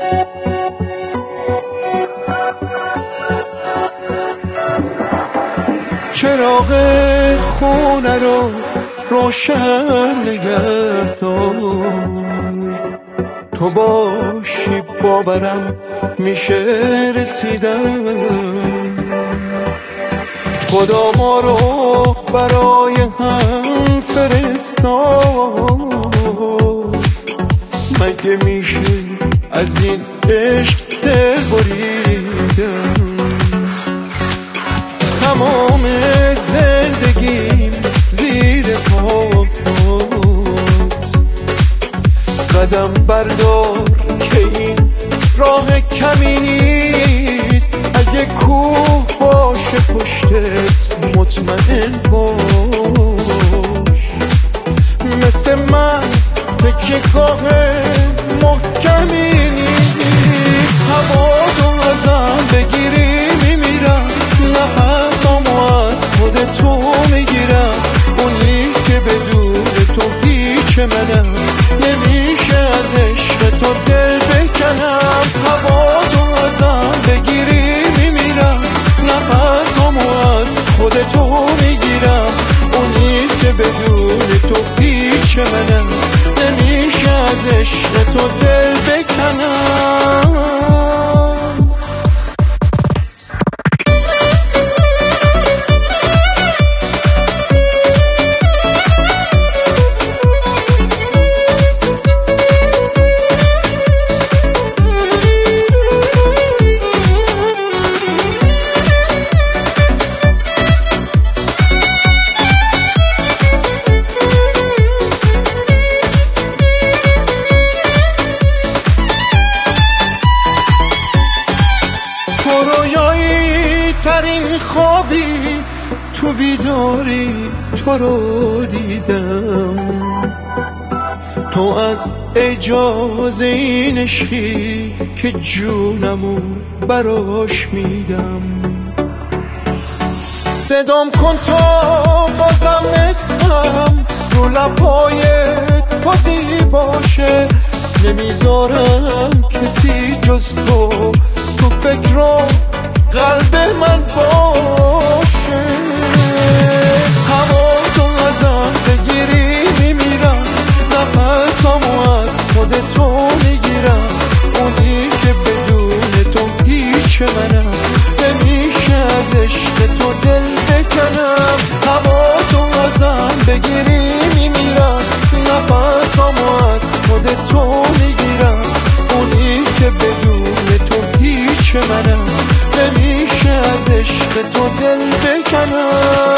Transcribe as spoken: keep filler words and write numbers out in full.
چراغ خونه رو روشن نگه دار، تو باشی باورم میشه رسیدن. خدا ما رو برای هم فرستاد، مگه میشه از این عشق دل بریدن؟ تمام زندگیم زیر پات، قدم بردار که این راه کمی نیست. اگه کوه باشه پشتت مطمئن باش، مثل من تکیه گاه محکمی نیست. هوا تو ازم بگیری میمیرم، نفسامو از خود تو میگیرم. اونی که بدون تو هیچ منم، نمیشه از عشق تو دل بکنم. هوا تو ازم بگیری میمیرم، نفسامو از خود تو میگیرم. اونی که بدون تو هیچ منم، نمیشه از عشق تو دل بکنم. رویایی ترین خوابی تو بیداری تو رو دیدم. تو از اجازه این عشقی که جونمو براش میدم. صدام کن تا بازم اسمم رو لبایت بازی باشه. نمیذارم کسی جز تو تو فکر و قلب من باشه. هوا تو ازم بگیری میمیرم، نفسامو از خود تو میگیرم. اونی که بدون تو هیچ منم، نمیشه از عشق تو دل بکنم. هوا تو ازم بگیری میمیرم، نفسامو از خود تو میگیرم. اونی که بدون تو هیچ منم، نمیشه از عشق تو دل بکنم.